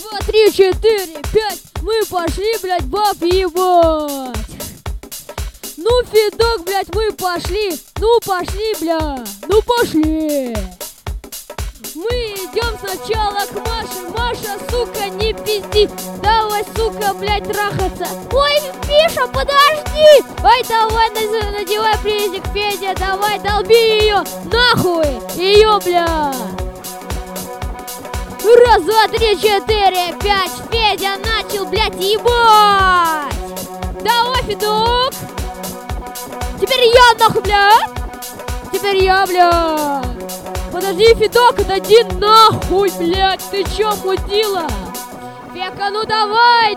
2, 3, 4, 5. Мы пошли, блядь, баб ебать. Ну, Федок, блядь, мы пошли. Ну, пошли, бля. Ну, пошли. Мы идем сначала к Маше. Маша, сука, не пизди. Давай, сука, блядь, трахаться. Ой, Миша, подожди. Ой, давай, надевай презик, Федя. Давай, долби ее. Нахуй. Ее, бля. 1, 2, 3, 4, 5. Федя начал, блядь, ебать. Давай, Федок. Теперь я, нахуй, блядь. Теперь я, блядь. Подожди, Федок, отойди нахуй, блядь. Ты чё, мудила? Фека, ну давай.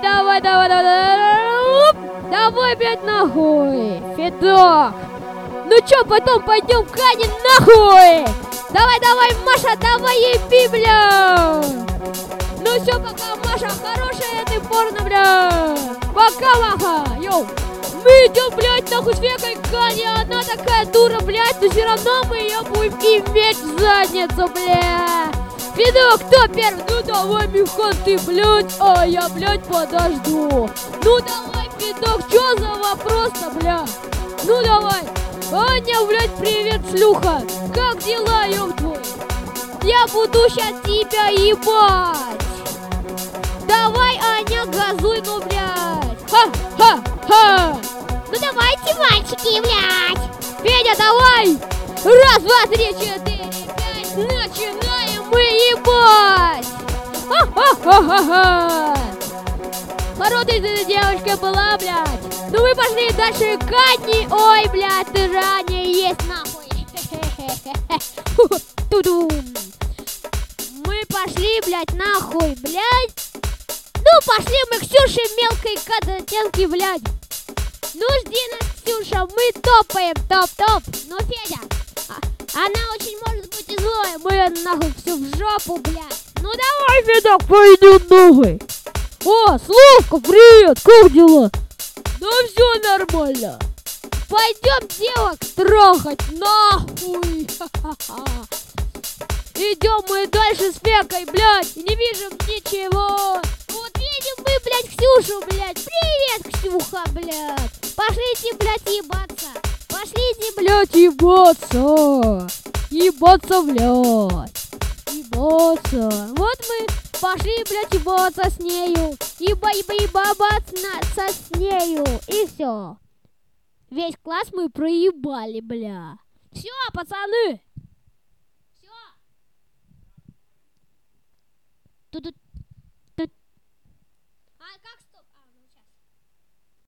Давай, блядь, нахуй. Федок. Ну чё, потом пойдем к Ане нахуй. Давай, Маша, давай еби, бля. Ну все, пока, Маша, хорошая ты порно, бля. Пока, Маха, йоу. Мы идем, блядь, нахуй с Фекой к Ане. Она такая дура, блядь, но все равно мы ее будем иметь в задницу, бля. Федок, кто первый? Ну давай, Михан, ты, блядь, а я, блядь, подожду. Ну давай, Федок, чё за вопрос-то, бля? Ну давай. Аня, блядь, привет, шлюха. Как дела, ёб твой? Я буду сейчас тебя ебать. Давай, Аня, газуй, ну, блядь. Ха-ха-ха. Ну давайте, мальчики, блядь. Федя, давай. 1, 2, 3, 4, 5. Начинаем мы ебать. Ха-ха-ха-ха-ха. Хорошая ты девочка была, блядь. Ну мы пошли дальше к Ане. Ой, блядь, ты же Аня есть, нахуй. Тудум. Мы пошли, блядь, нахуй, блядь. Ну пошли мы к Ксюше мелкой кадатенке, блядь. Ну жди нас, Ксюша, мы топаем, топ-топ. Ну, Федя, она очень может быть и злая. Мы ее нахуй всю в жопу, блядь. Ну давай, Федок, пойдем нахуй. О, Славка, привет, как дела? Да все нормально. Пойдем девок трахать, нахуй. Идем мы дальше с Фекой, блядь, не видим ничего. Вот видим мы, блядь, Ксюшу, блядь. Привет, Ксюха, блядь. Пошлите, блядь, ебаться. Пошлите, блядь, ебаться. Ебаться, блядь. Ебаться. Вот мы пошли, блядь, ебаться с нею. Ебаться с нею. И все. Весь класс мы проебали, бля. Все, пацаны. Все. Тут